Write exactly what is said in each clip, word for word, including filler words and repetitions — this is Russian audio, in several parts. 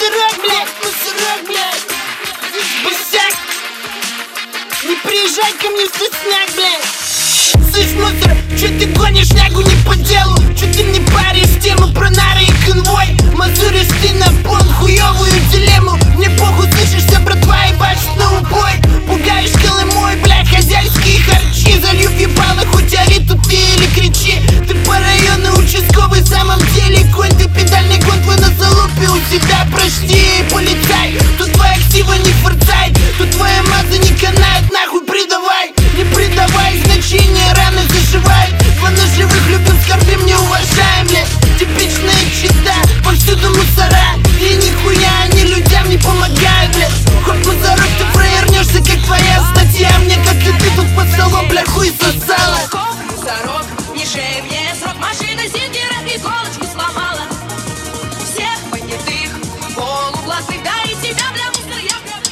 мусорок, блядь, мусорок, блядь. Босяк, не приезжай ко мне в Сосняк, блядь. Слышь, мусор, чё ты гонишь нягу не по делу? Чё ты мне паришь тему про нары и конвой? Мазуришь ты на пол хуёвую дилемму. Мне похуй, слышишь, вся братва ебашит на убой. Пугаешь колымой, блядь, хозяйские харчи. Залью в ебало, хоть ори тут ты или кричи. Ты по району участковый, в самом деле конь. Ты педальный гон твой на залупе у себя, прочти, полицай. Тут твоя ксива не форцает, тут твоя маза не канает, нахуй предавай. Не придавай значения, раны заживают. Два ножевых любим, скорбим, не уважаем, блядь. Типичная чита, повсюду мусора. И нихуя они людям не помогают, блядь. Хоть мусорок ты провернешься, как твоя статья. Мне как-то ты тут под столом, бля, хуй сосала. Мусорок, не шей мне срок. Машина зингера иголочку сломала. Всех понятых, полугласных, да и тебя, бля, мусор, я прям.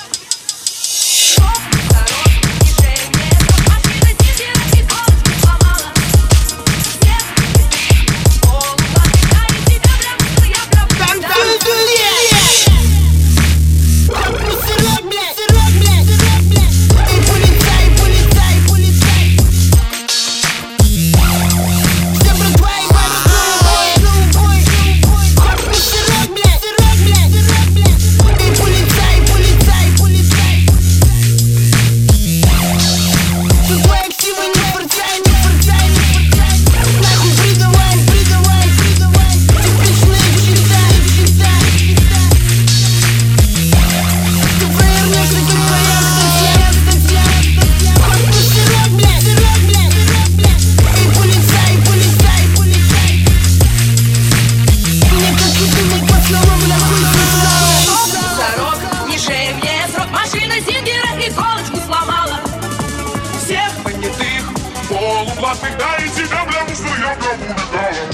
Мусорок, не шей мне срок. Машина зингера иголочку сломала. Всех понятых, полугласных, да и тебя, бля, мусор, я прям. Там мусорок, блядь, мусорок, блядь, мусорок, блядь. Эй, полицай, полицай, полицай. Вся братва ебашит на убой, мусорок, блядь, мусорок, блядь, мусорок, блядь. Эй, полицай, полицай, полицай. Тут твоя ксива не форцай, не форцай, не форцай. Нахуй придавай, придавай, придавай. Типичная чита, чита, чита. Ты провернешься, как твоя статья, статья, статья. Мусорок, блядь, мусорок, блядь, мусорок, блядь. Эй, полицай, полицай, полицай. Мне как и думать под словом, бля, хуй сосала. Мусорок, не шей мне срок. Машина зингера иголочку сломала. Всех понятых, полугласных, да и тебя, бля, мусор, я прям увидала.